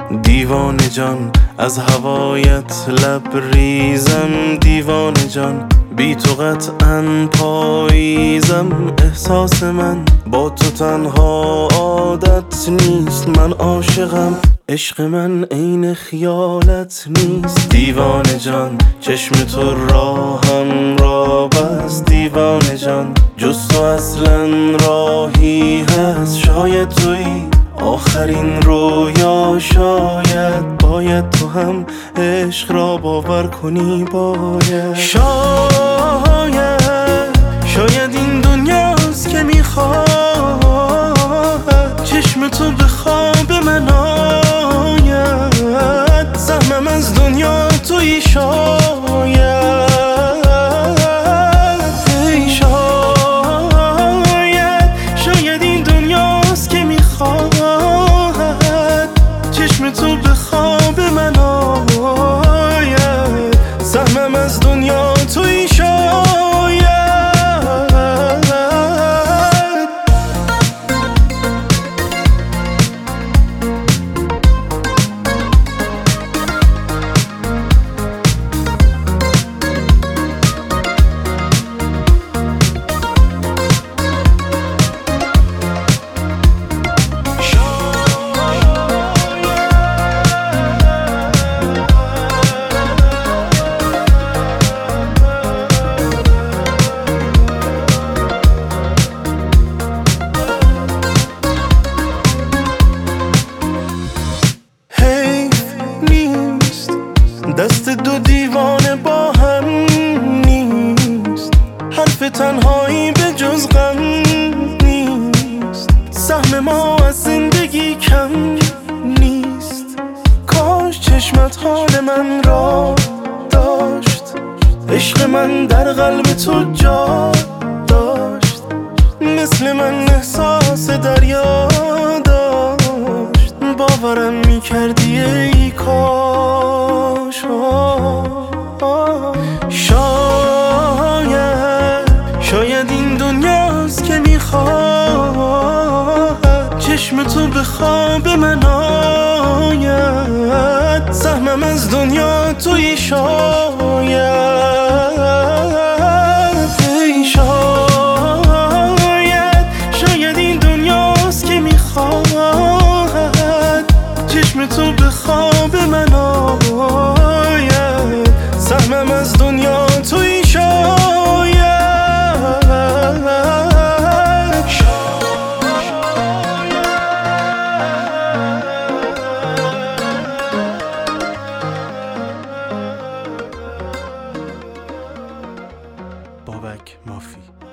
دیوانه جان از هوایت لبریزم، دیوانه جان بی تو قطعاً پاییزم. احساس من با تو تنها عادت نیست، من عاشقم، عشق من عین خیالت نیست. دیوانه جان چشم تو راهم را بست، دیوانه جان جز تو اصلا راهی هست. شاید تویی آخرین رویا، شاید باید تو هم عشق را باور کنی. باید شاید این دنیاست که میخواد چشم تو به خواب من آید. سهمم از دنیا تویی شاید، شاید این دنیاست که میخواد چشم تو به خواب من آید. سهمم از دنیا تویی شاید. دست دو دیوانه با هم نیست، حرف تنهایی به جز غم نیست. سهم ما از زندگی کم نیست، کاش چشمت حال من را داشت. عشق من در قلب تو جا داشت، مثل من احساس دریا داشت. باورم میکردی ای کاش. شاید این دنیاست که میخواد چشم تو به خواب من آید. سهمم از دنیا تویی شاید. شاید این دنیاست که میخواد چشم تو به خواب من آید. سهمم از دنیا تویی شاید. بابک مافی.